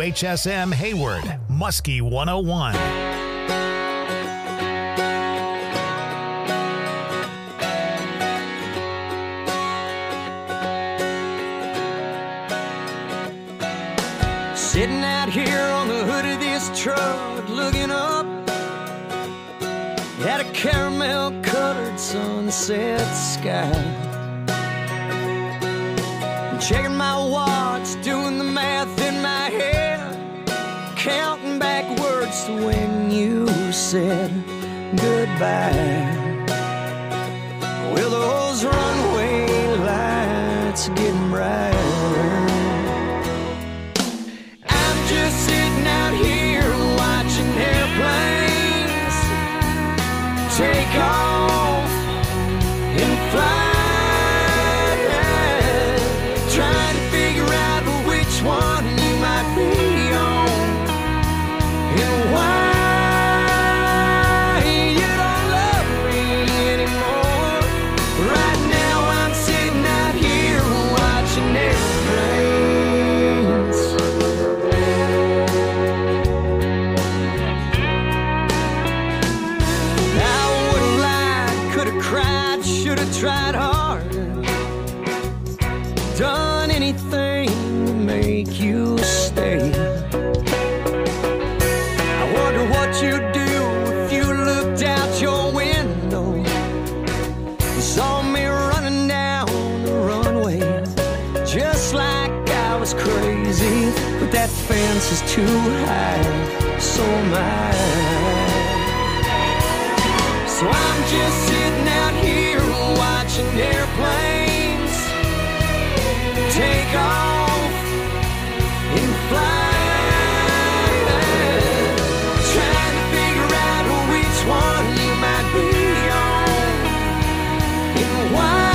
WHSM Hayward, Muskie 101. Sitting out here on the hood of this truck, looking up at a caramel-colored sunset sky. Checking my watch, doing the math in my head, counting backwards to when you said goodbye. Well, those runway lights are getting brighter. Just sitting out here watching airplanes take off and fly, trying to figure out which one you might be on and why you don't love me anymore. Right now I'm sitting out here watching airplanes. Should have tried harder, done anything to make you stay. I wonder what you'd do if you looked out your window and saw me running down the runway, just like I was crazy. But that fence is too high, so am I. So I'm just sitting out here watching airplanes take off and fly, trying to figure out which one you might be on and why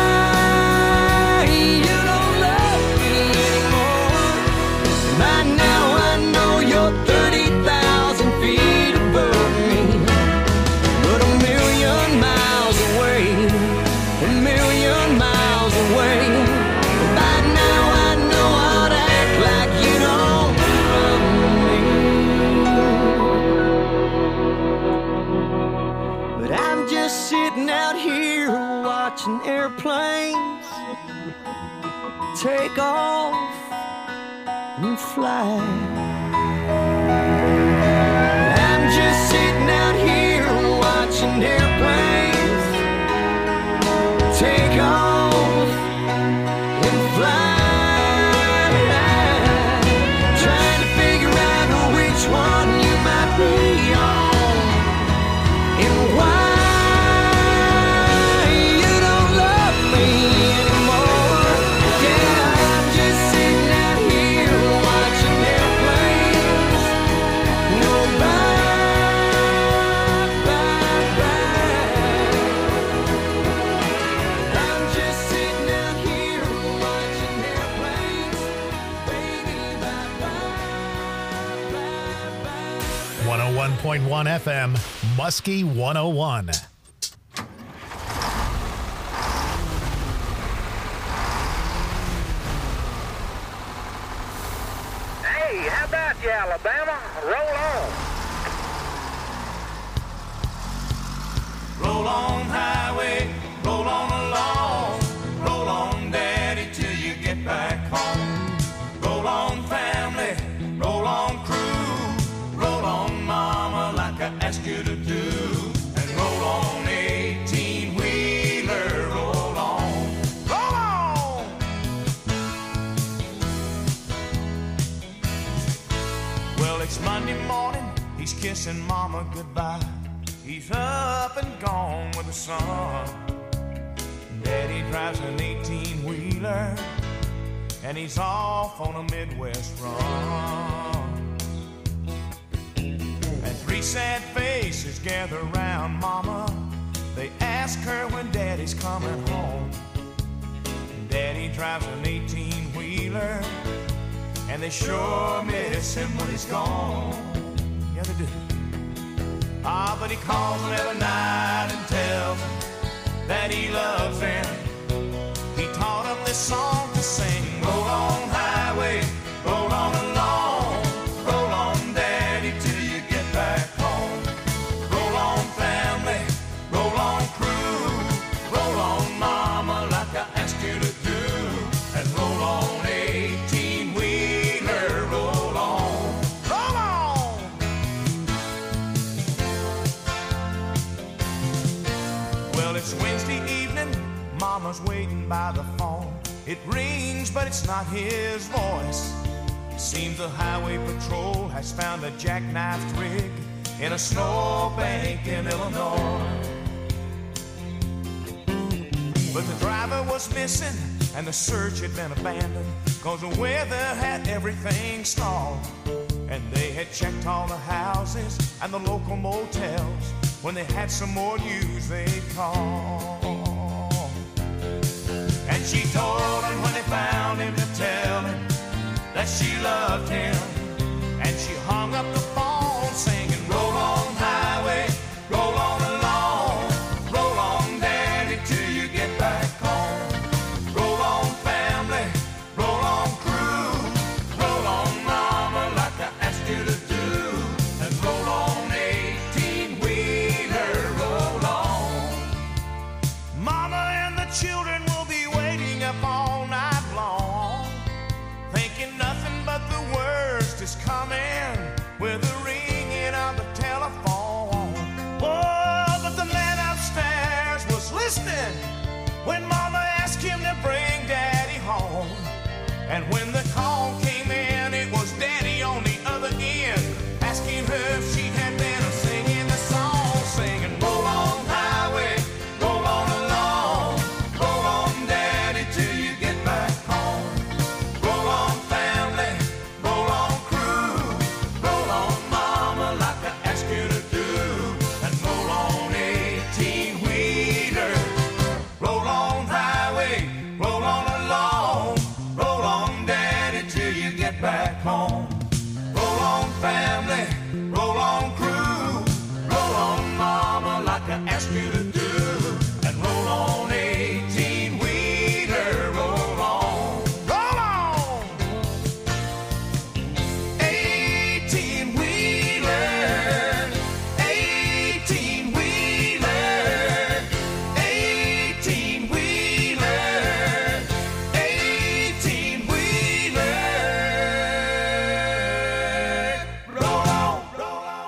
you don't love me anymore. By now I know you're 30,000 feet above me, but a million miles away. A million miles away. By now I know how to act like you don't love me. But I'm just sitting out here watching airplanes take off and fly. I'm just sitting out here watching airplanes take off and fly, trying to figure out which one you might be on and why you don't love me anymore. Yeah, I'm just sitting out here watching airplanes go by. I'm just sitting out here watching airplanes, baby, bye-bye. 101.1 FM, Muskie 101. Hey, how about you, Alabama? Roll on. Roll on, highway, roll on along. Roll on, daddy, till you get back home. Roll on, family, roll on, crew. Roll on, mama, like I asked you to do. And roll on, 18-wheeler, roll on. Roll on! Well, it's Monday morning, he's kissing mama goodbye. He's up and gone with the sun. Daddy drives an 18-wheeler, and he's off on a Midwest run. And three sad faces gather around mama. They ask her when daddy's coming home. And daddy drives an 18-wheeler, and they sure miss him when he's gone. Yeah, they do. Ah, but he calls them every night and tells them that he loves them. He taught them this song to sing. Roll on, highway, roll on along. by the phone. It rings, but it's not his voice. Seems the highway patrol has found a jackknifed rig in a snowbank in Illinois. But the driver was missing and the search had been abandoned, 'cause the weather had everything stalled. And they had checked all the houses and the local motels. When they had some more news, they'd call. And she told him when they found him to tell him that she loved him. And she hung up the phone singing, roll on highway, roll on along, roll on daddy till you get back home. Roll on family, roll on crew, roll on mama like I asked you to do. And roll on 18-wheeler, roll on. Mama and the children will be waiting up all night long, thinking nothing but the worst is coming with the ringing of the telephone. Oh, but the man upstairs was listening when Mama asked him to bring Daddy home. And when the call came in, it was Daddy on the other end, asking her if she had been singing the song, singing, roll on highway, roll on along, roll on Daddy till you get back home. Roll on family, roll on crew, roll on mama like I asked you to do. And roll on 18-wheeler, roll on highway, roll on along, roll on daddy till you get back home. Roll on family, roll on crew, roll on mama like I asked you to do. And roll on 18-wheeler, roll on, roll on. 18-wheeler, 18-wheeler, 18-wheeler, 18-wheeler. Roll on, roll on.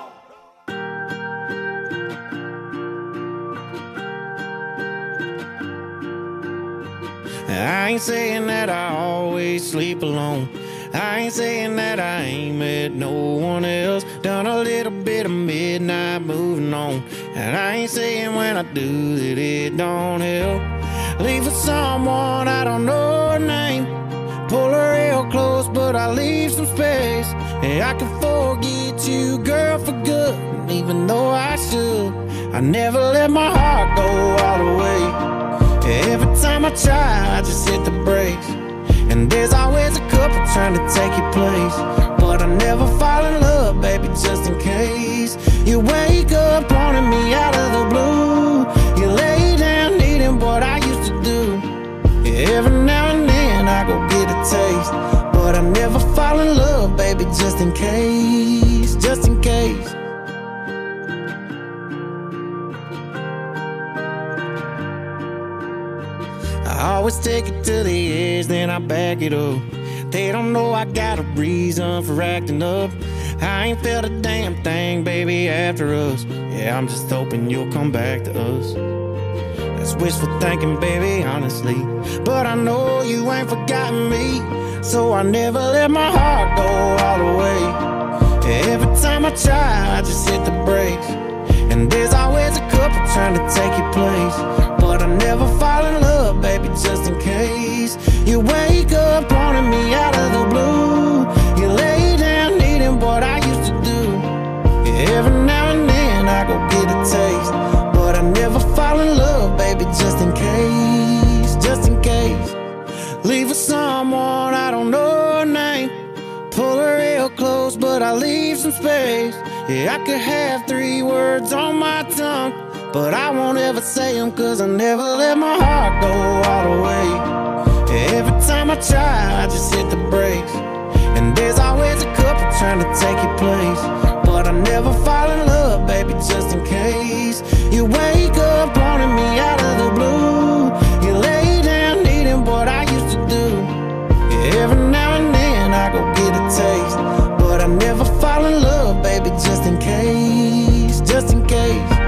I ain't saying that I always sleep alone. I ain't saying that I ain't met no one else. Done a little bit of midnight moving on. And I ain't saying when I do that it don't help. Leave for someone I don't know her name. Pull her real close, but I leave some space. And I can forget you, girl, for good. And even though I should, I never let my heart go all the way. Every time I try, I just hit the brakes. And there's always a couple trying to take your place. But I never fall in love, baby, just in case. You wake up wanting me out of the blue. You lay down needing what I used to do. Every now and then I go get a taste. But I never fall in love, baby, just in case. Just in case. I always take it to the edge, then I back it up. They don't know I got a reason for acting up. I ain't felt a damn thing, baby, after us. Yeah, I'm just hoping you'll come back to us. That's wishful thinking, baby, honestly. But I know you ain't forgotten me. So I never let my heart go all the way. Every time I try, I just hit the brakes. And there's always a couple trying to take your place. But I never fall in love, baby, just in case. You wake up wanting me out of the blue. You lay down needing what I used to do. Every now and then I go get a taste. But I never fall in love, baby, just in case. Just in case. Leave for someone I don't know her name. Pull her real close, but I leave some space. Yeah, I could have 3 words on my tongue, but I won't ever say them, 'cause I never let my heart go all the way. Every time I try, I just hit the brakes. And there's always a couple trying to take your place. But I never fall in love, baby, just in case. You wake up wanting me out of the blue. You lay down needing what I used to do. Every now and then I go get a taste. But I never fall in love, baby, just in case. Just in case.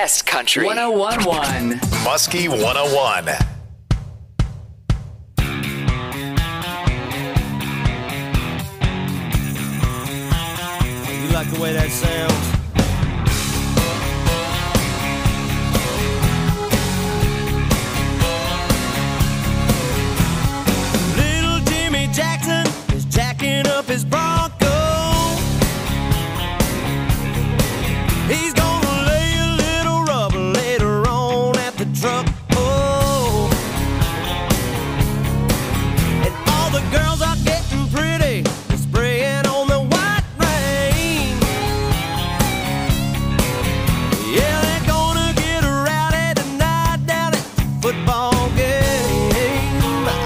best country. 101.1 Muskie 101. You like the way that sounds? Little Jimmy Jackson is jacking up his Bronco. He's gonna lay a little rubber later on at the truck. Oh, and all the girls are getting pretty. They're spraying on the white rain. Yeah, they're gonna get rowdy tonight down at the football game.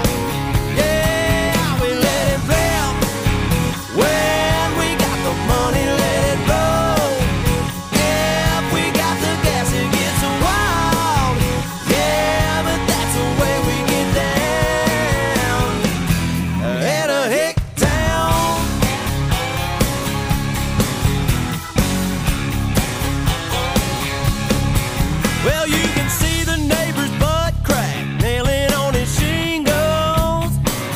Yeah, we let it rip. When we got the money, let it roll. Yeah, if we got the gas, it gets wild. Yeah, but that's the way we get down. In a hick town. Well, you can see the neighbor's butt crack nailing on his shingles,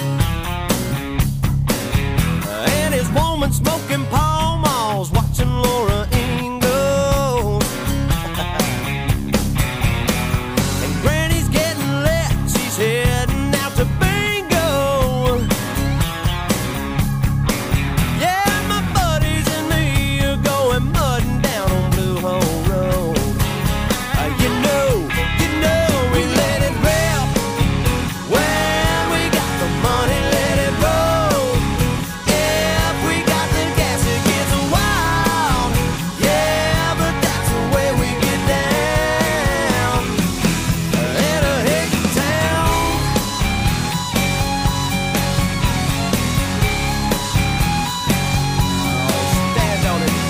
and his woman smoking Pall Malls, watching Laura Ingalls. And Granny's getting lit, she's heading out to bingo. Yeah, my buddies and me are going mudding down on Blue Hole Road. You know, we let it rip. When we got the money, let it roll. If we got the gas, it gets wild. Yeah, but that's the way we get down. In a hick town. Oh, stand on it.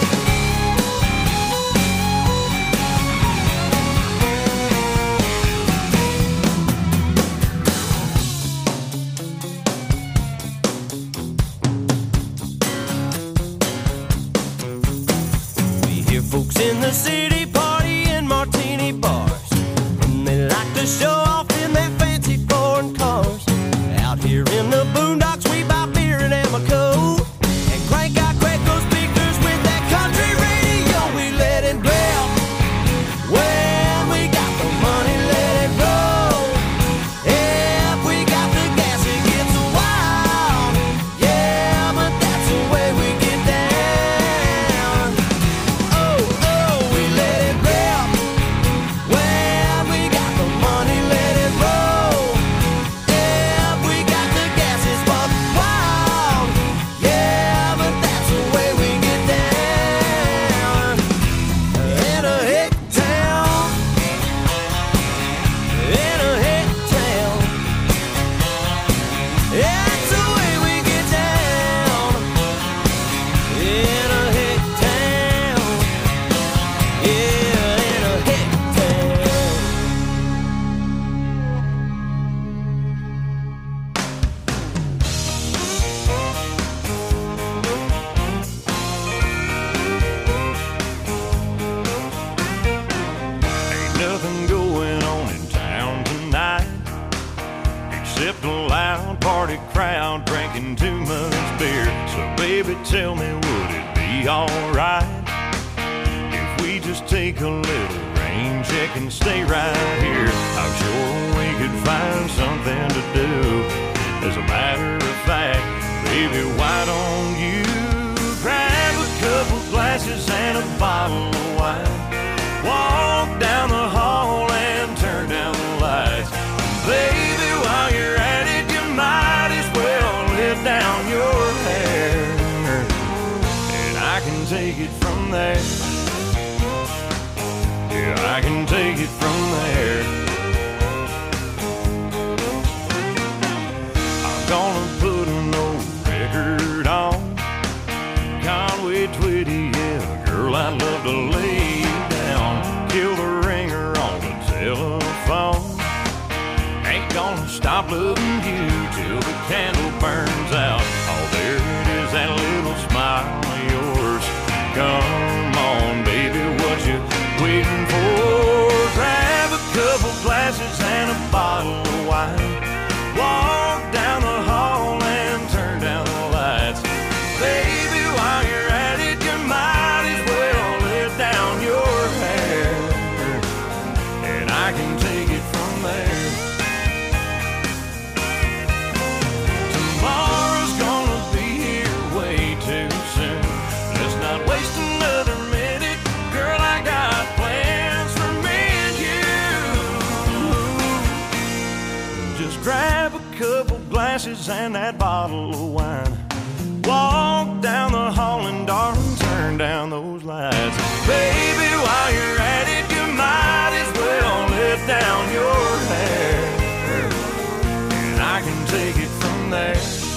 We hear folks in the city party in martini bars, and they like to show off in their fancy foreign cars. Out here in the boondocks, we buy beer and Amoco and crank our Quaco speakers with that country radio. We let it rip. When we got the money, let it roll. If we got the gas, it gets wild. Yeah, but that's the way we get down. Oh, we let it rip. When we got the money, let it roll. If we got the gas, it's buck wild. Yeah, but that's the way we get down. In a hick town. In a hick town. That's the way we get down. In a hick town. Yeah, in a hick town. Ain't nothing going on in town tonight except a loud party crowd drinking too much beer. So baby, tell me, would it be alright if we just take a little rain check and stay right here? I'm sure we could find something to do. As a matter of fact, baby, why don't you grab a couple glasses and a bottle of wine? Walk down the hall and turn down the lights. Baby, while you're at it, you might as well let down your hair, and I can take it from there. Yeah, I can take it from there. I'm gonna put an old record on Conway Twitty, yeah, girl, I'd love to lay you down. Kill the ringer on the telephone. Ain't gonna stop loving you till the candle burns out. Oh, there it is, that little smile of yours. Come on, baby, what you waiting for? glasses and that bottle of wine. Walk down the hall and darling, turn down those lights. Baby, while you're at it, you might as well let down your hair, and I can take it from there.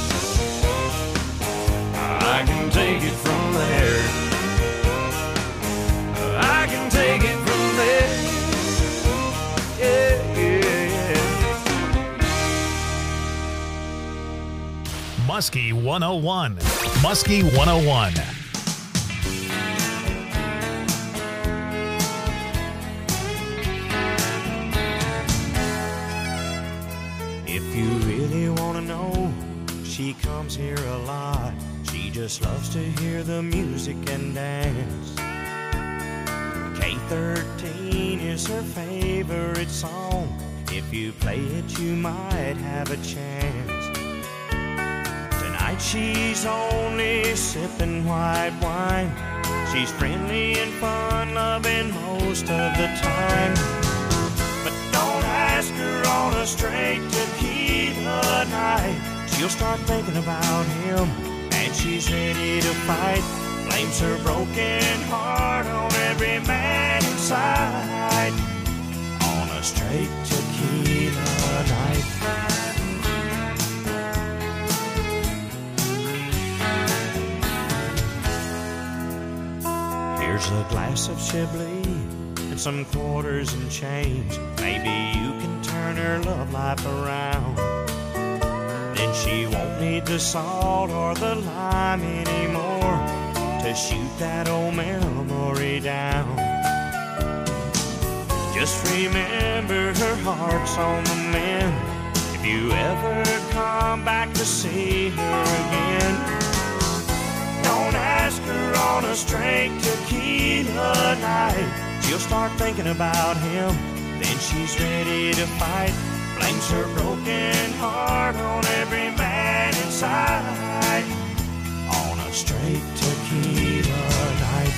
I can take it from there. I can take it from there. Yeah, yeah, yeah. Muskie 101. Muskie 101. If you really want to know, she comes here a lot. She just loves to hear the music and dance. K13 is her favorite song. If you play it, you might have a chance. Tonight she's only sipping white wine. She's friendly and fun-loving most of the time. But don't ask her on a straight tequila night. She'll start thinking about him, and she's ready to fight. Blames her broken heart on every man inside. On a straight tequila night. Here's a glass of Chablis and some quarters and change. Maybe you can turn her love life around. Then she won't need the salt or the lime anymore to shoot that old memory down. Just remember her heart's on the mend. If you ever come back to see her again, don't ask her on a straight tequila night. She'll start thinking about him, then she's ready to fight. Blames her broken heart on every man inside. On a straight tequila night.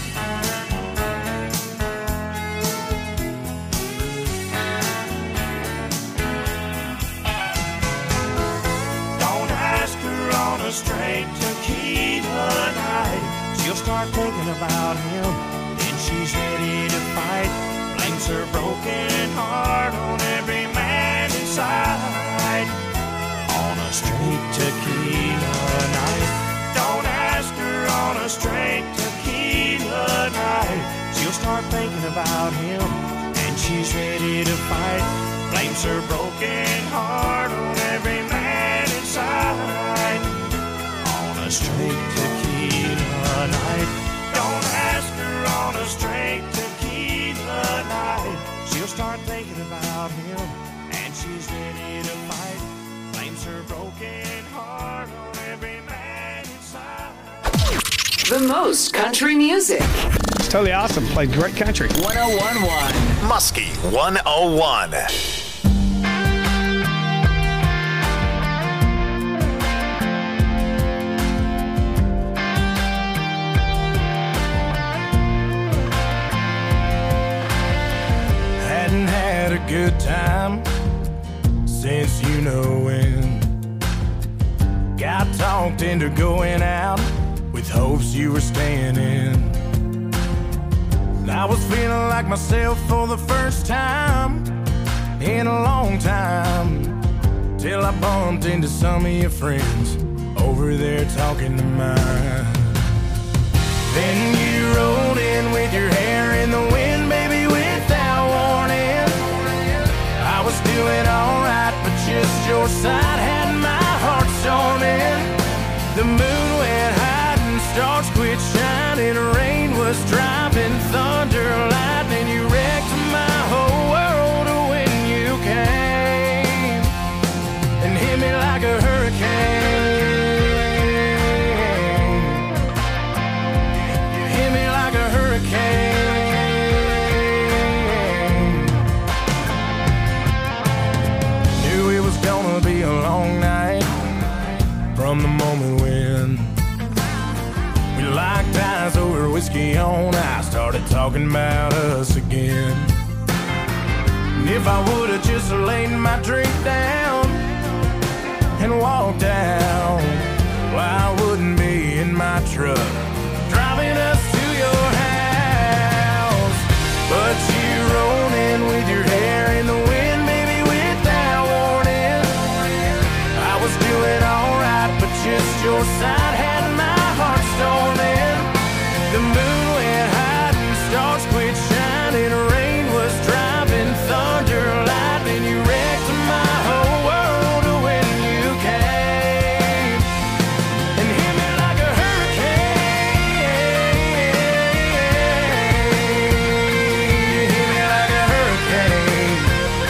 Don't ask her on a straight tequila night. She'll start thinking about him, then she's ready to fight. Blames her broken heart on every man inside. On a straight tequila night. Don't ask her on a straight tequila night. She'll start thinking about him, and she's ready to fight. Blames her broken heart on every man inside. On a straight tequila night. Don't ask her on a straight tequila night. She'll start thinking about him, and she's ready to fight. Blames her broken heart on every man inside. The most country music. It's totally awesome. Played great country. 101.1. Muskie 101. Hadn't had a good time since you know when. Got talked into going out with hopes you were staying in. I was feeling like myself for the first time in a long time, till I bumped into some of your friends over there talking to mine. Then you rolled in with your hair in the wind, baby, without warning. I was doing alright, but just your side had my heart storming. The moon went high and stars quit shining. Rain was driving, thunder, lightning. You wrecked my whole world when you came and hit me like a hurricane. You hit me like a hurricane. Knew it was gonna be a long night from the moment when we locked eyes over whiskey on ice, started talking about us again. And if I would've just laid my drink down and walked out. Well, I wouldn't be in my truck driving us to your house, but you rolled in with your hair in the wind, baby, without warning. I was doing alright, but just your side had my heart storming. The moon went high and stars quit shining. Rain was driving, thunder, lightning. You wrecked my whole world when you came and hit me like a hurricane. You hit me like a hurricane.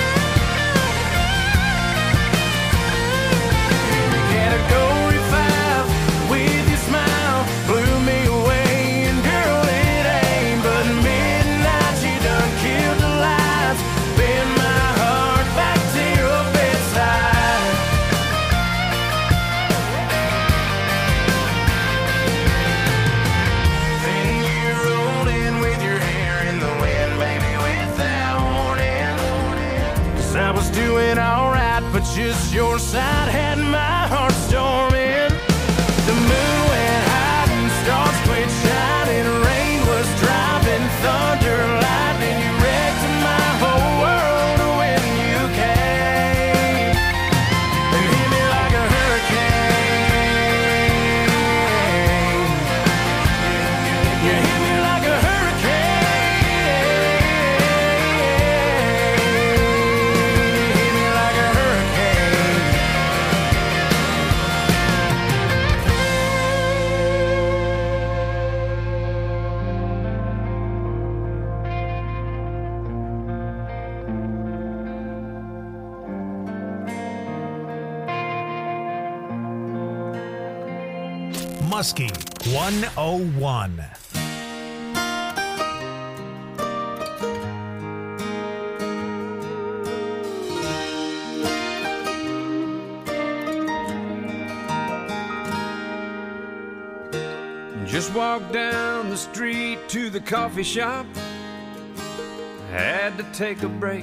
Category 5 with your smile blew me away. And girl, it ain't but midnight. You done killed the lights, bend my heart back to your bedside. Then you rolled in with your hair in the wind, baby, without warning. 'Cause I was doing alright, but just your side had my heart storming. The moon went high and stars quit shining. Rain was driving, thunder, lightning. You wrecked my whole world when you came and hit me like a hurricane. You hit me like a hurricane. You hit me like a hurricane. Muskie 101. Just walked down the street to the coffee shop. Had to take a break.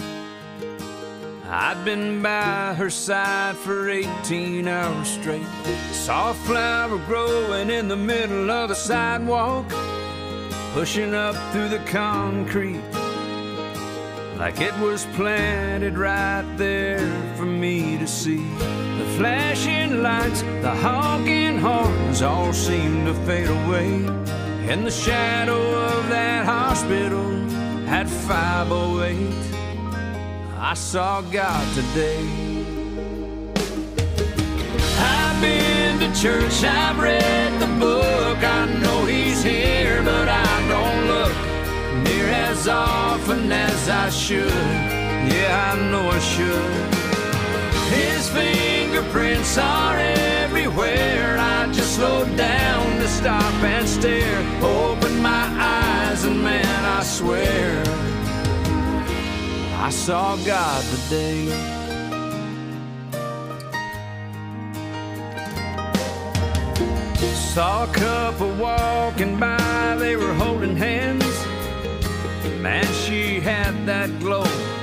I'd been by her side for 18 hours straight. Saw a flower growing in the middle of the sidewalk, pushing up through the concrete like it was planted right there for me to see. The flashing lights, the honking horns all seemed to fade away. In the shadow of that hospital at 508, I saw God today. I've been to church, I've read the book. I know he's here, but I don't look near as often as I should. Yeah, I know I should. His fingerprints are everywhere. I just slowed down to stop and stare. Opened my eyes and man, I swear I saw God today. Saw a couple walking by, they were holding hands. Man, she had that glow.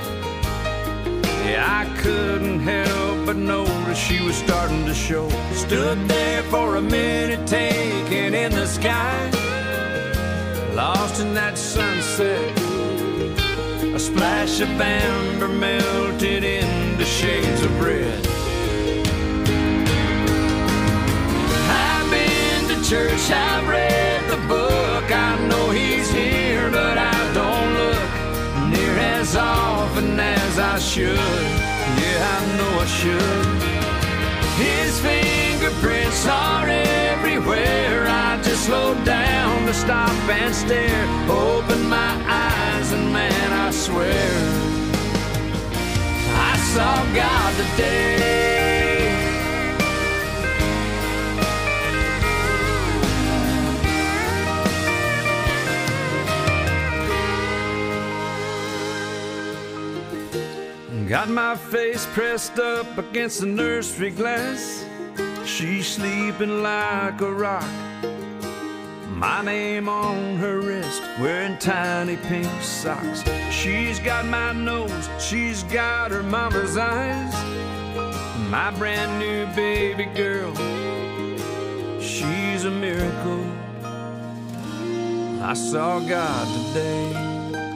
Yeah, I couldn't help but notice she was starting to show. Stood there for a minute, taking in the sky, lost in that sunset. A splash of amber melted into shades of red. I've been to church, I've read the book. I know he's here, but I don't look near as often as I should. Yeah, I know I should. His fingerprints are everywhere. I just slowed down to stop and stare. Opened my eyes and man, I swear I saw God today. Got my face pressed up against the nursery glass. She's sleeping like a rock. My name on her wrist, wearing tiny pink socks. She's got my nose, she's got her mama's eyes. My brand new baby girl, she's a miracle. I saw God today.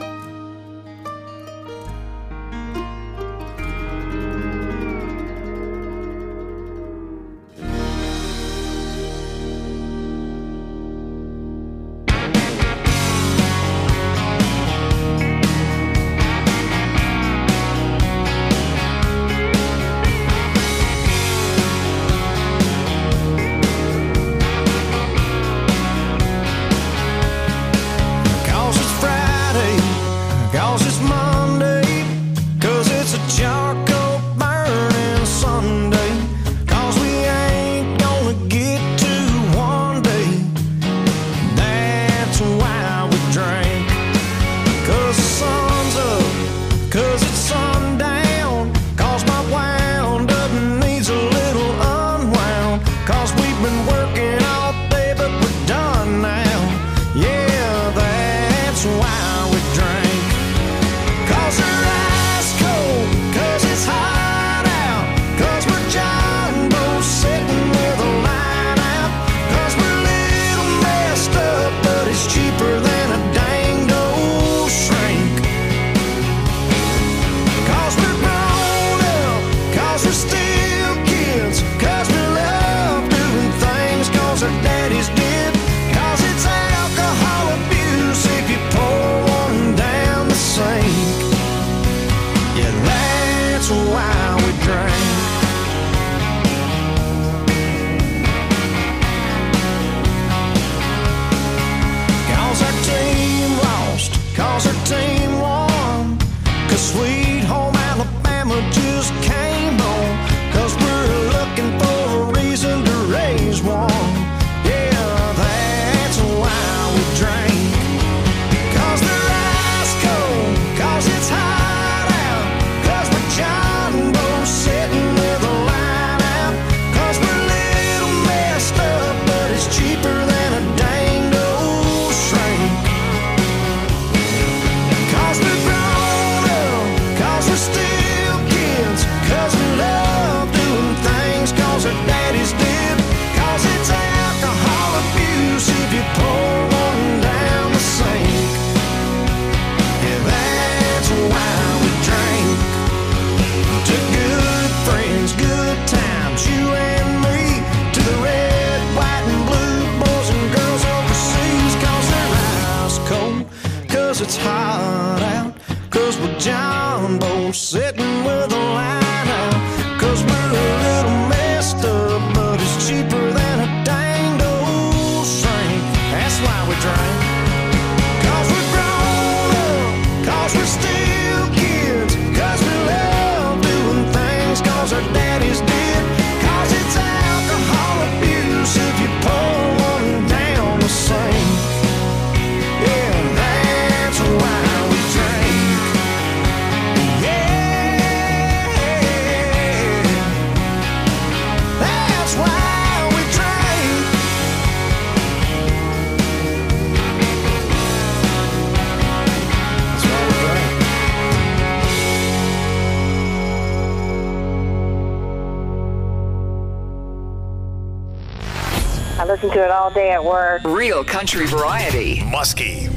Listen to it all day at work. Real country variety. Muskie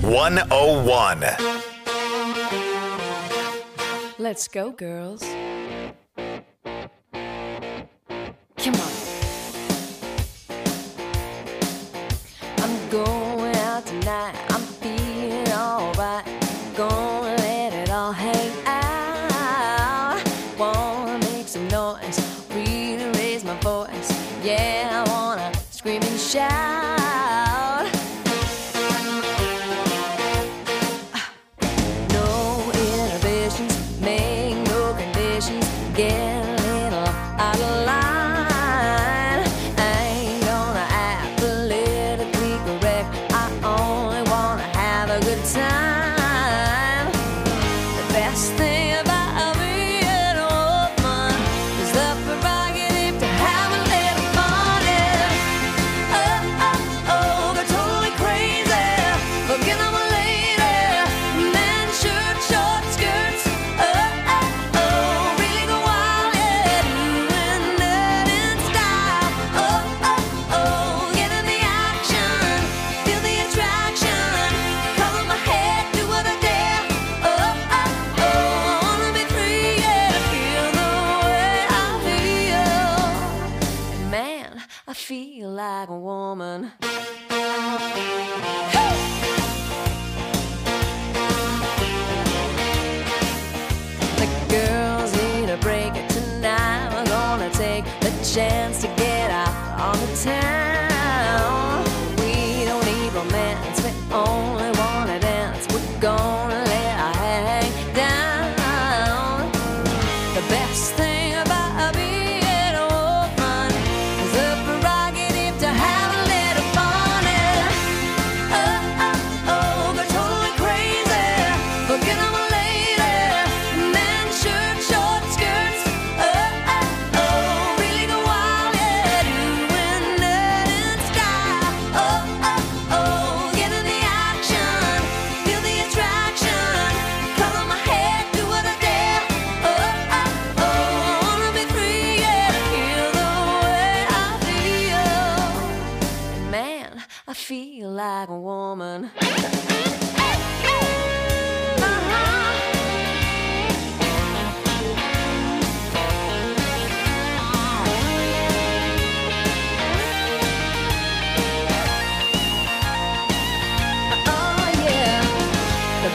101. Let's go, girls. Come on. I'm going out tonight. I'm feeling alright. Gonna let it all hang out. Wanna make some noise. Really raise my voice. Yeah, I wanna scream and shout. No inhibitions, make no conditions. Get a little out of line. I ain't gonna act politically correct. I only wanna have a good time. The best thing about being a woman is the prerogative to have a little fun. Oh, oh, oh, they're totally crazy. Looking at my lady. Men, shirt, short skirts. Oh, oh, oh, really go wild, yeah. Doing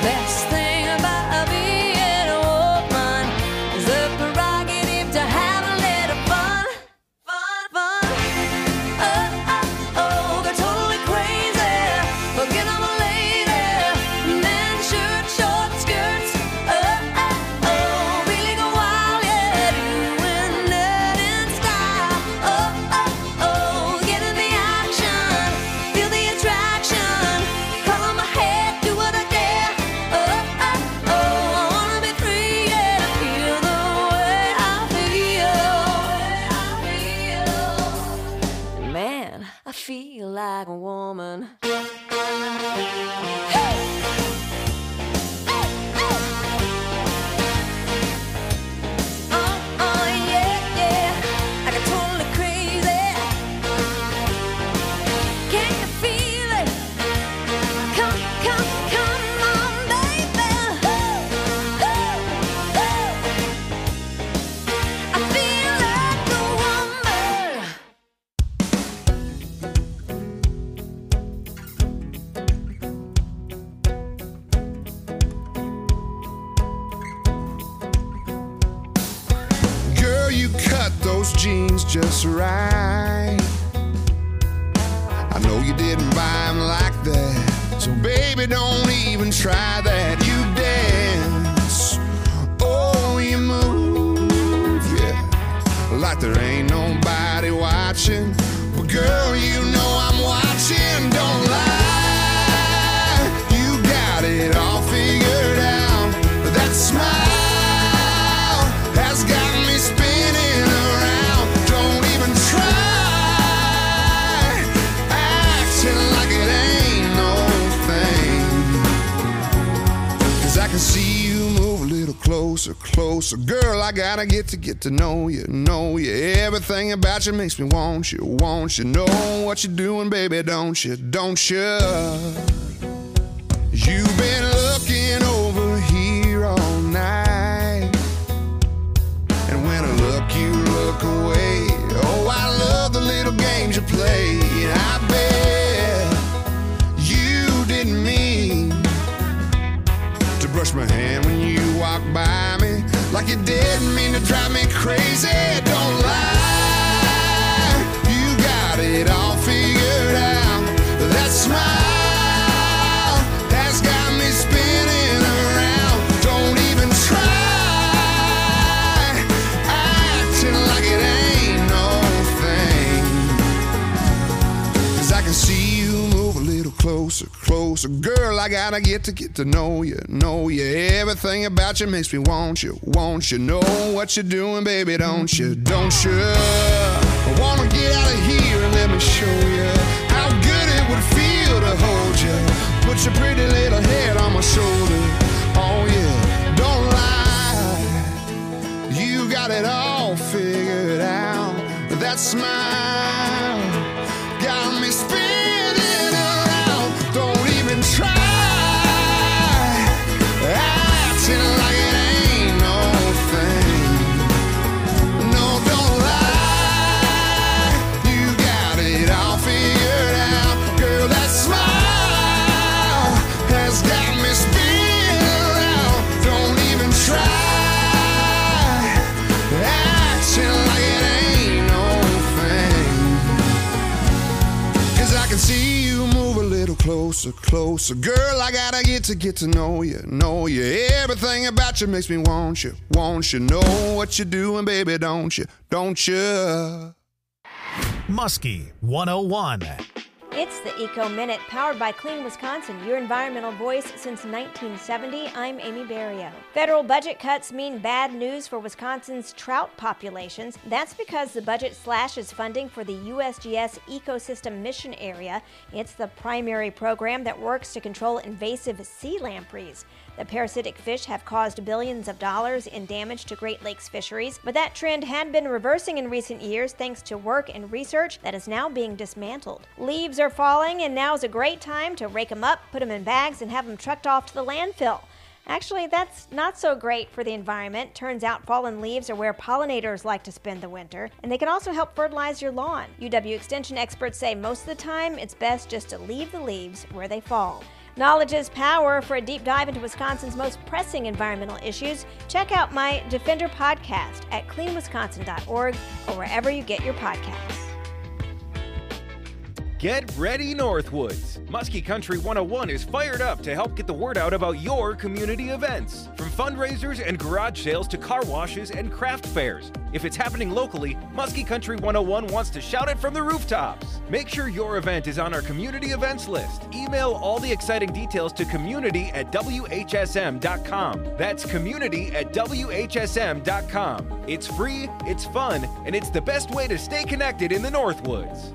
Best thing about being a woman is the prerogative to have a little fun. They're totally crazy. Forget I'm a lady. Men shirt, short skirts. Be legal wild, yeah. Doing it in style. Get in the action. Feel the attraction. Color my head, do what I dare. I wanna be free, yeah. Feel the way I feel. Man, I feel like a woman. Yeah. I got totally crazy. Can you feel it? Come on, baby. I feel like a woman. Girl, you cut those jeans just right. I know you didn't buy them like that, so baby, don't even try that. You dance, oh, you move, yeah, like there ain't nobody watching. But girl, you know I'm watching, don't lie. You got it all figured out. That smile has got me spinning around. Don't even try acting like it ain't no thing. 'Cause I can see you move a little closer. Girl, I gotta get to know you. Everything about you makes me want you. Know what you're doing, baby, don't you? You've been looking over here all night, and when I look, you look away. Oh, I love the little games you play. I bet you didn't mean to brush my hand when you walked by me, like you didn't mean to drive me crazy. Don't lie, you got it all figured out. That smile has got me spinning around. Don't even try acting like it ain't no thing. 'Cause I can see you move a little closer. Girl, I gotta get to know you. Everything about you makes me want you. Know what you're doing, baby, don't you? I wanna get out of here and let me show you how good it would feel to hold you. Put your pretty little head on my shoulder. Oh yeah, don't lie, you got it all figured out. That smile got me spinning around. Don't even try acting like it ain't no thing. No, don't lie, you got it all figured out. Girl, that smile has got me spinning around. Don't even try acting like it ain't no thing. 'Cause I can see you move a little closer. Girl, I gotta get to know you. Everything about you makes me want you. Know what you're doing, baby, don't you? Muskie 101. It's the Eco Minute, powered by Clean Wisconsin, your environmental voice since 1970. I'm Amy Barrio. Federal budget cuts mean bad news for Wisconsin's trout populations. That's because the budget slashes funding for the USGS Ecosystem Mission Area. It's the primary program that works to control invasive sea lampreys. The parasitic fish have caused billions of dollars in damage to Great Lakes fisheries, but that trend had been reversing in recent years thanks to work and research that is now being dismantled. Leaves are falling, and now is a great time to rake them up, put them in bags, and have them trucked off to the landfill. Actually, that's not so great for the environment. Turns out fallen leaves are where pollinators like to spend the winter, and they can also help fertilize your lawn. UW Extension experts say most of the time it's best just to leave the leaves where they fall. Knowledge is power. For a deep dive into Wisconsin's most pressing environmental issues, check out my Defender podcast at cleanwisconsin.org or wherever you get your podcasts. Get ready, Northwoods! Muskie Country 101 is fired up to help get the word out about your community events. From fundraisers and garage sales to car washes and craft fairs. If it's happening locally, Muskie Country 101 wants to shout it from the rooftops. Make sure your event is on our community events list. Email all the exciting details to community@whsm.com. That's community@whsm.com. It's free, it's fun, and it's the best way to stay connected in the Northwoods.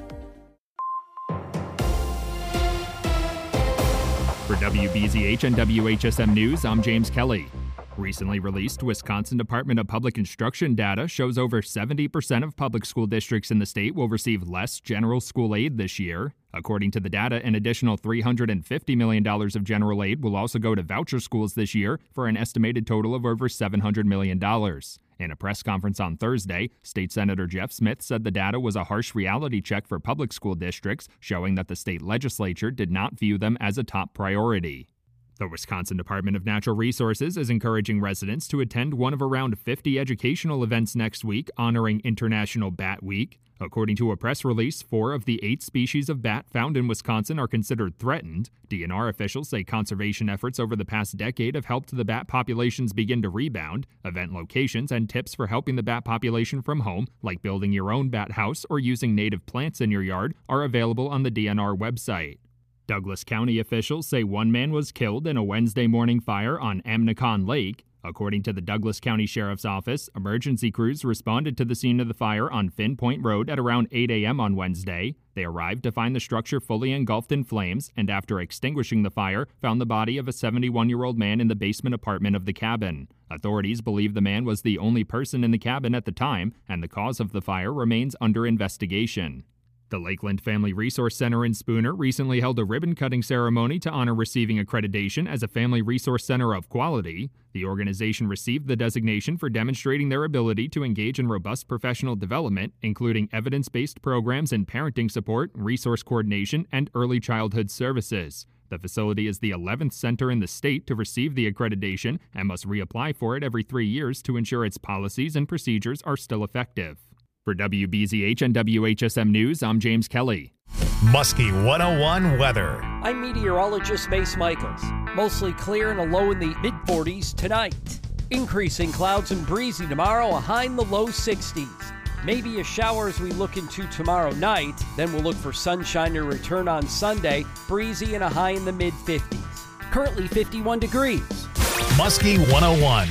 For WBZH and WHSM News, I'm James Kelly. Recently released Wisconsin Department of Public Instruction data shows over 70% of public school districts in the state will receive less general school aid this year. According to the data, an additional $350 million of general aid will also go to voucher schools this year for an estimated total of over $700 million. In a press conference on Thursday, State Senator Jeff Smith said the data was a harsh reality check for public school districts, showing that the state legislature did not view them as a top priority. The Wisconsin Department of Natural Resources is encouraging residents to attend one of around 50 educational events next week honoring International Bat Week. According to a press release, 4 of the 8 species of bat found in Wisconsin are considered threatened. DNR officials say conservation efforts over the past decade have helped the bat populations begin to rebound. Event locations and tips for helping the bat population from home, like building your own bat house or using native plants in your yard, are available on the DNR website. Douglas County officials say one man was killed in a Wednesday morning fire on Amnicon Lake. According to the Douglas County Sheriff's Office, emergency crews responded to the scene of the fire on Finn Point Road at around 8 a.m. on Wednesday. They arrived to find the structure fully engulfed in flames and, after extinguishing the fire, found the body of a 71-year-old man in the basement apartment of the cabin. Authorities believe the man was the only person in the cabin at the time, and the cause of the fire remains under investigation. The Lakeland Family Resource Center in Spooner recently held a ribbon-cutting ceremony to honor receiving accreditation as a Family Resource Center of Quality. The organization received the designation for demonstrating their ability to engage in robust professional development, including evidence-based programs in parenting support, resource coordination, and early childhood services. The facility is the 11th center in the state to receive the accreditation and must reapply for it every 3 years to ensure its policies and procedures are still effective. For WBZH and WHSM News, I'm James Kelly. Muskie 101 weather. I'm meteorologist Mace Michaels. Mostly clear and a low in the mid-40s tonight. Increasing clouds and breezy tomorrow, a high in the low 60s. Maybe a shower as we look into tomorrow night. Then we'll look for sunshine to return on Sunday, breezy and a high in the mid-50s. Currently 51 degrees. Muskie 101.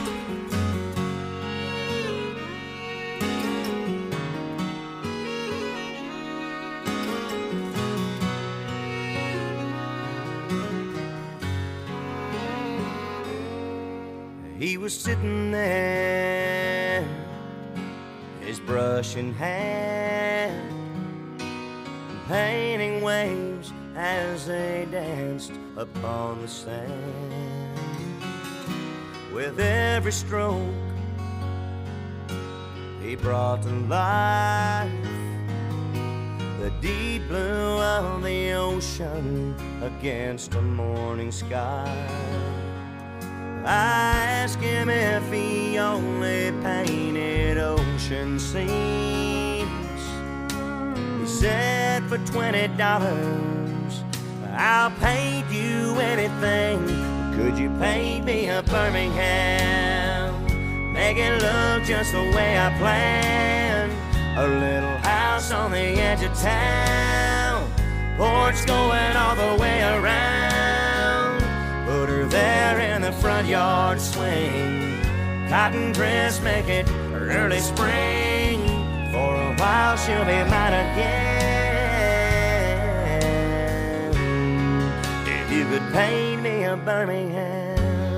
He was sitting there, his brush in hand, painting waves as they danced upon the sand. With every stroke, he brought to life the deep blue of the ocean against a morning sky. I asked him if he only painted ocean scenes. He said, for $20, I'll paint you anything. Could you paint me a Birmingham? Make it look just the way I planned. A little house on the edge of town, porch going all the way around. Put her there in the front yard swing. Cotton dress, make it early spring. For a while she'll be mine again. If you could paint me a Birmingham.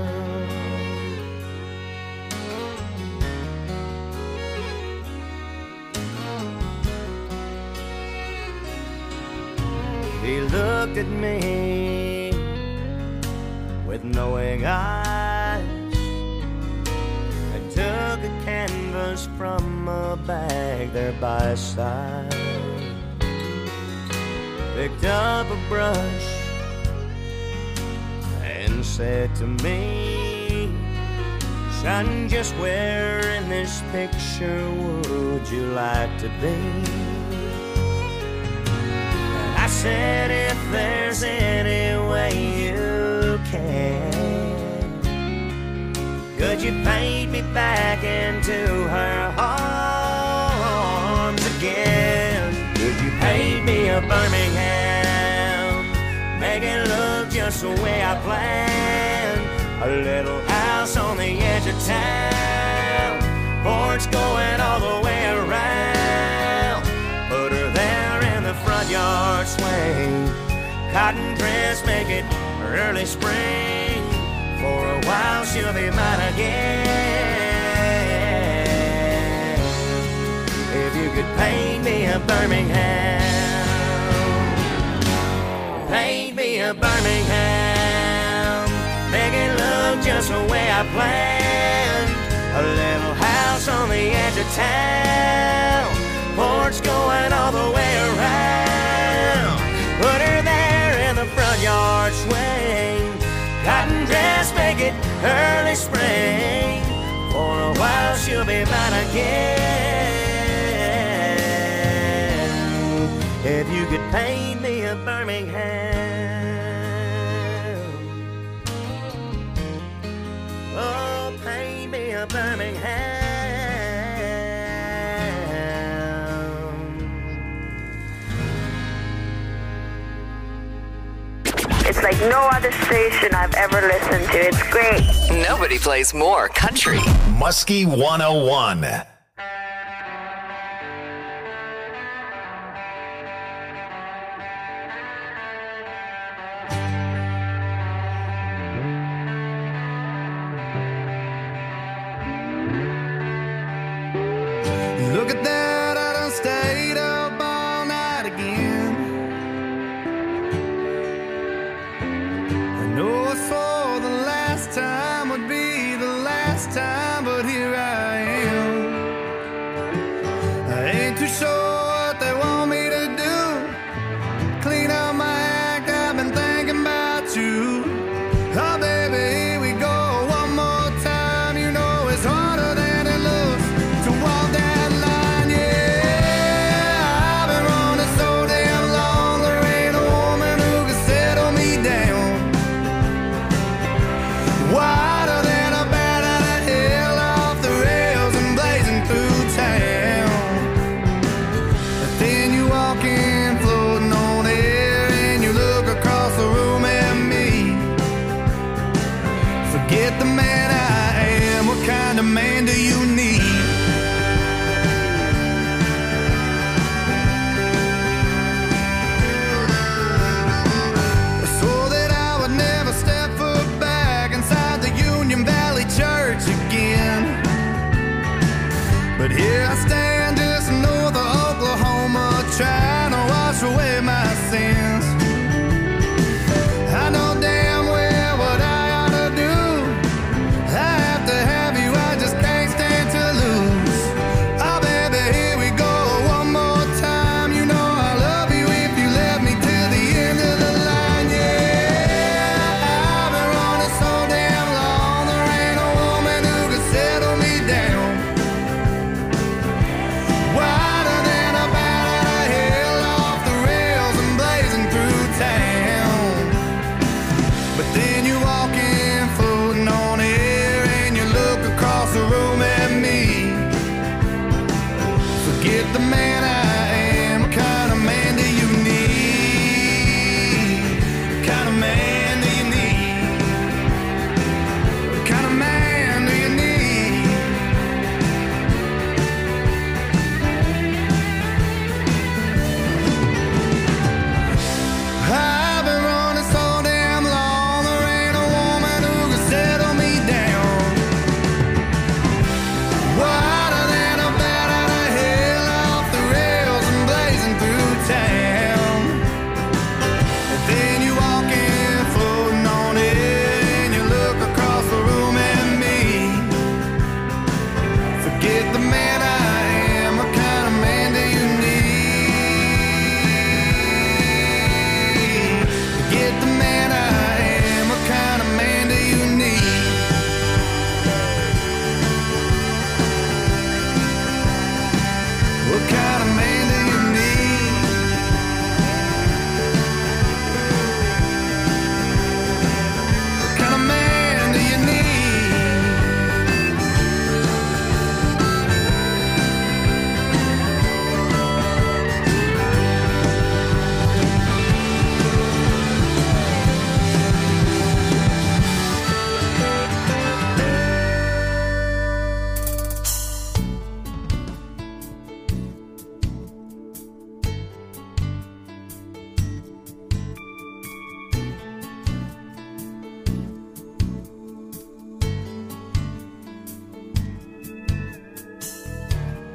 He looked at me with knowing eyes and took a canvas from a bag there by his side. Picked up a brush and said to me, son, just where in this picture would you like to be? And I said, if there's any way you can, could you paint me back into her arms again? Could you paint me a Birmingham, make it look just the way I planned? A little house on the edge of town, porch going all the way around. Put her there in the front yard swing, cotton dress, make it early spring. For a while she'll be mine again. If you could paint me a Birmingham, paint me a Birmingham, make it look just the way I planned. A little house on the edge of town, porch going all the way around. Put her there in the front yard swing, cotton dress, make it early spring. For a while she'll be mine again. If you could paint me a Birmingham, oh, paint me a Birmingham. It's like no other station I've ever listened to. It's great. Nobody plays more country. Muskie 101. Look at that, I done stayed up all night again. I know I swore the last time would be the last time, but here I am. I ain't too sure what they want me to do. Clean up my act, I've been thinking about you. Oh baby, here we go one more time. You know it's harder than it looks to walk that line, yeah. I've been running so damn long, there ain't a woman who can settle me down. Wider than a bat out of hell, off the rails and blazing through town. But then you walk in, floating on air, and you look across the room at me. Forget the man I am, what kind of man do you need? I swore that I would never step foot back inside the Union Valley Church again. But here I stand just north of Oklahoma, trying to wash away my sins. I know damn well what I ought to do. I have to have you, I just can't stand to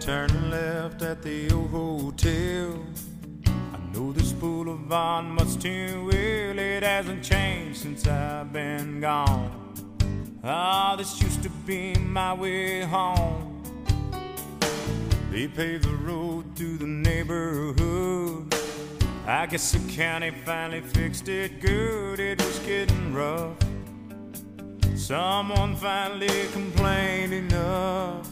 Turn left at the old hotel. I know this boulevard much too well. It hasn't changed since I've been gone. Ah, this used to be my way home. They paved the road through the neighborhood. I guess the county finally fixed it good. It was getting rough. Someone finally complained enough.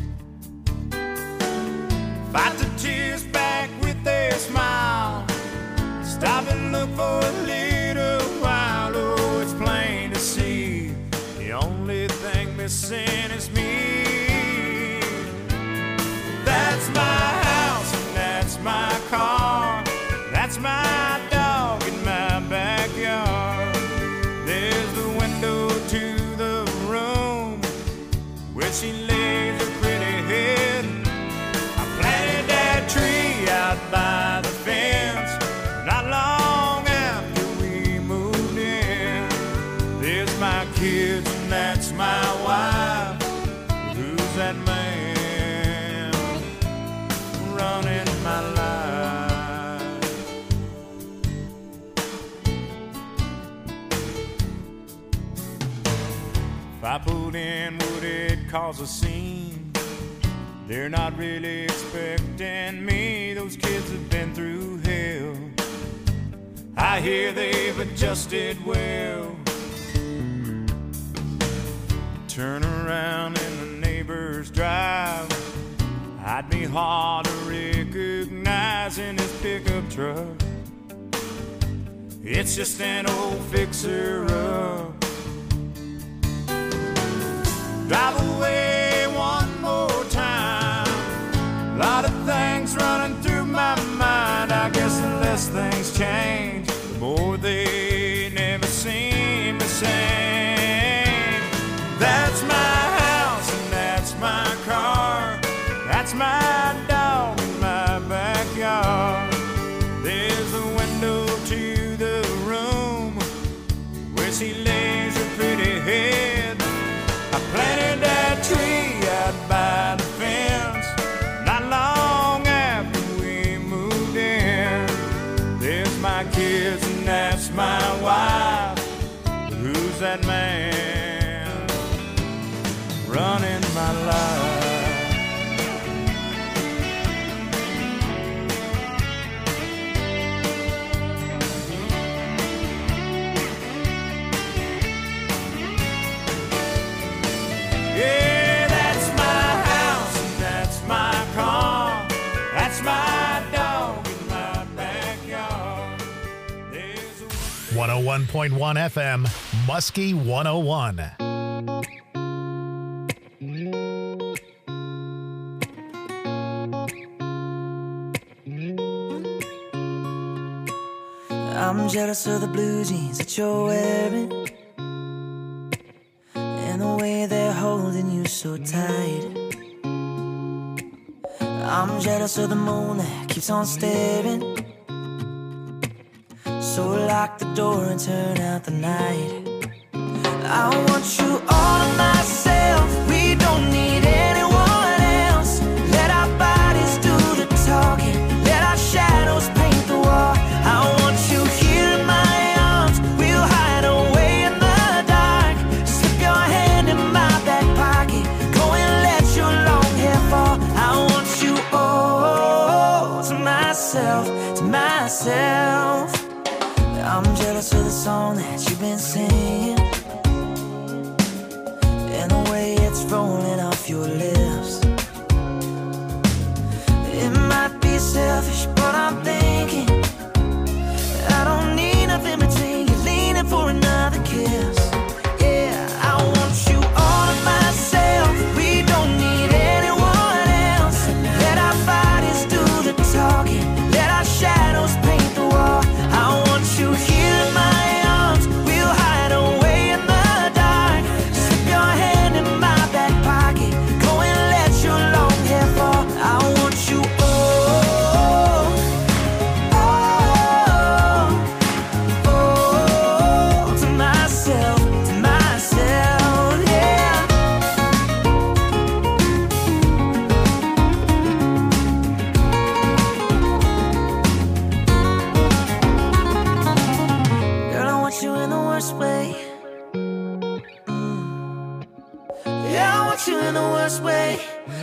Fight the tears back with a smile. Stop and look for a little while. Oh, it's plain to see the only thing missing is me. That's my house and that's my car. That's my dog in my backyard. There's the window to the room where she lays her pretty head. I planted that tree out by the fence not long after we moved in. There's my kids and that's my wife. Who's that man running my life? If I pulled in, would it cause a scene? They're not really expecting me. Those kids have been through hell. I hear they've adjusted well. Turn around in the neighbor's drive. I'd be hard to recognize in this pickup truck. It's just an old fixer-up. Drive away one more time. A lot of things running through my mind. I guess the less things change, the more they never seem the same. That's my house and that's my car. That's my dog in my backyard. There's a window to the room where she lays her pretty head. I planted that tree out by the fence not long after we moved in. There's my kids and that's my wife. Who's that man running my life? Yeah, that's my house and that's my car. That's my dog in my backyard. 101.1 FM, Muskie 101. I'm jealous of the blue jeans that you're wearing and the way they're holding you so tight. I'm jealous of the moon that keeps on staring. So lock the door and turn out the night. I want you all to myself. We don't need anyone else. Let our bodies do the talking. Let our shadows paint the wall. I want you here in my arms. We'll hide away in the dark. Slip your hand in my back pocket. Go and let your long hair fall. I want you all to myself, to myself. I'm jealous of the song that you've been singing and the way it's rolling off your lips. It might be selfish, but I'm thinking I don't need nothing between you, leaning for another kiss. Yeah, I want you all to myself. We don't need anyone else. Let our bodies do the talking. Let our shadows paint the wall. I want you here in my arms. want you in the worst way.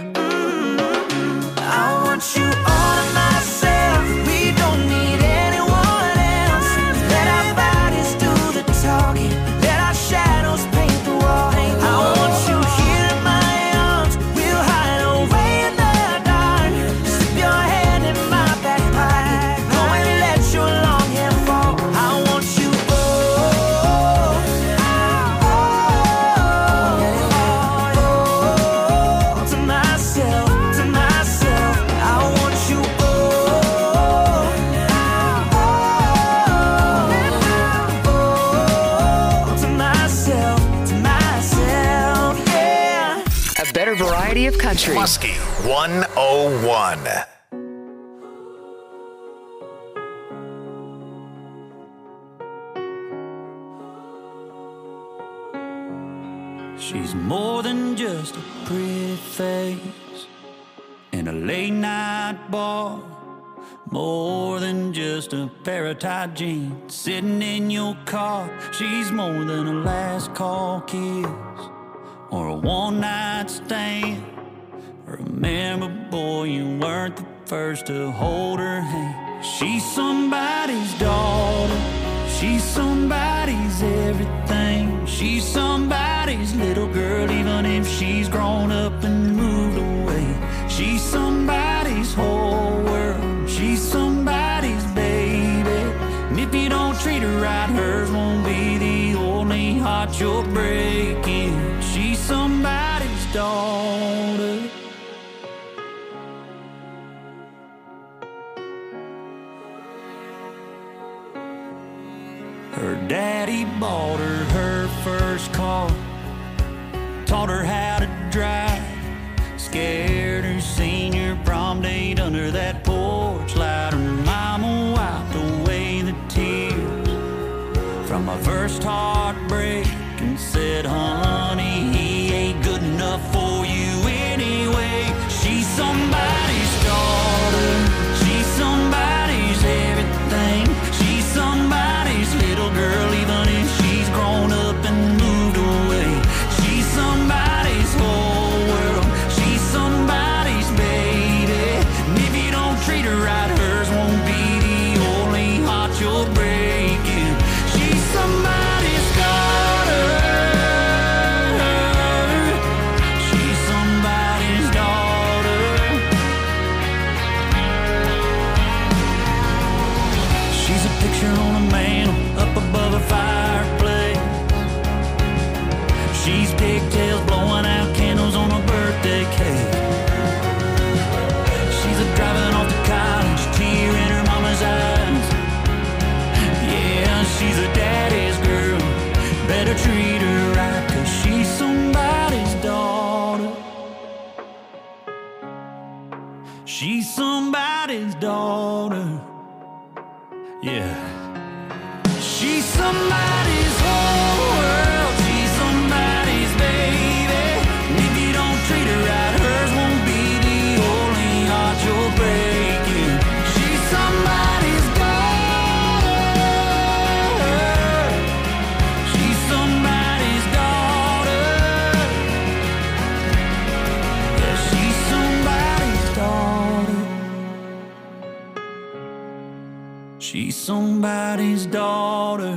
I want you all to myself. We don't need anyone else. Let our bodies do the talking. Let our shadows paint the wall. I want you here in my arms. We'll hide away in the dark. Slip your hand in my back pocket. Go and let your long hair fall. I want you to myself, to myself. I want you to myself, yeah. A better variety of country. Muskie 101. She's more than just a pretty face in a late night bar, more than just a pair of tight jeans sitting in your car. She's more than a last call kiss or a one night stand. Remember, boy, you weren't the first to hold her hand. She's somebody's daughter. She's somebody's everything. She's somebody's little girl, even if she's grown up and moved away. She's somebody's whole world. She's somebody's baby. And if you don't treat her right, hers won't be the only heart you're breaking. She's somebody's daughter. Her daddy bought her first car, taught her how to drive, scared her senior prom date under that porch light. Her mama wiped away the tears from my first heartbreak and said, honey, he ain't good enough for you anyway. She's somebody's daughter. She's somebody's everything. She's somebody's little girl, even if she's grown up and moved away. She's somebody's whole world. She's somebody's baby. And if you don't treat her right, hers won't be the only heart you're breaking. She's somebody's daughter. She's somebody's daughter. She's a picture on a mantle up above a fireplace. She's pigtails blowing out candles on a birthday cake. She's a driving off to college, tear in her mama's eyes. Yeah, she's a daddy's girl. Better treat her right, 'cause she's somebody's daughter. She's somebody's daughter. Yeah. She's somebody's whole world. She's somebody's baby. And if you don't treat her right, hers won't be the only heart you're breaking. She's somebody's daughter. She's somebody's daughter. Yeah, she's somebody's daughter. She's somebody's daughter.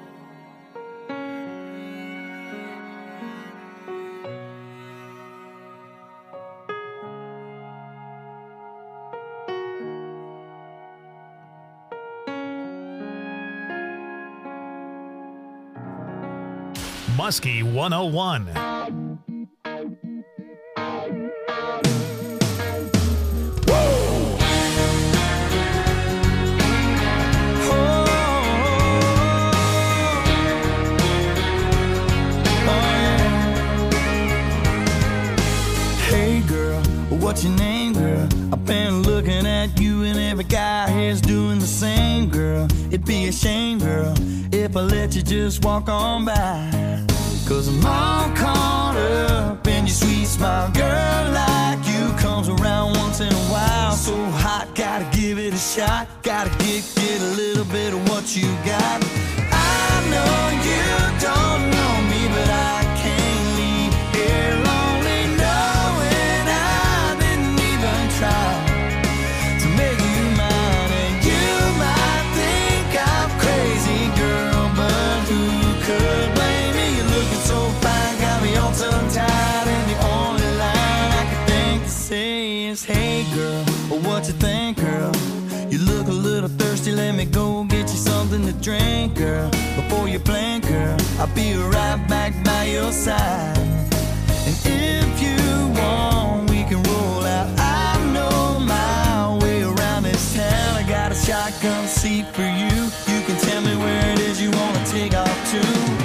Muskie 101. Hey girl, what's your name, girl? I've been looking at you and every guy here's doing the same, girl. It'd be a shame, girl, if I let you just walk on by. 'Cause I'm all caught up in your sweet smile. Girl like you comes around once in a while. So hot, gotta give it a shot. Gotta get a little bit of what you got. I know you don't know me, but I can't leave here lonely what you think, girl. You look a little thirsty, let me go get you something to drink, girl. Before you blink, girl, I'll be right back by your side. And if you want, we can roll out. I know my way around this town. I got a shotgun seat for you. You can tell me where it is you wanna take off to.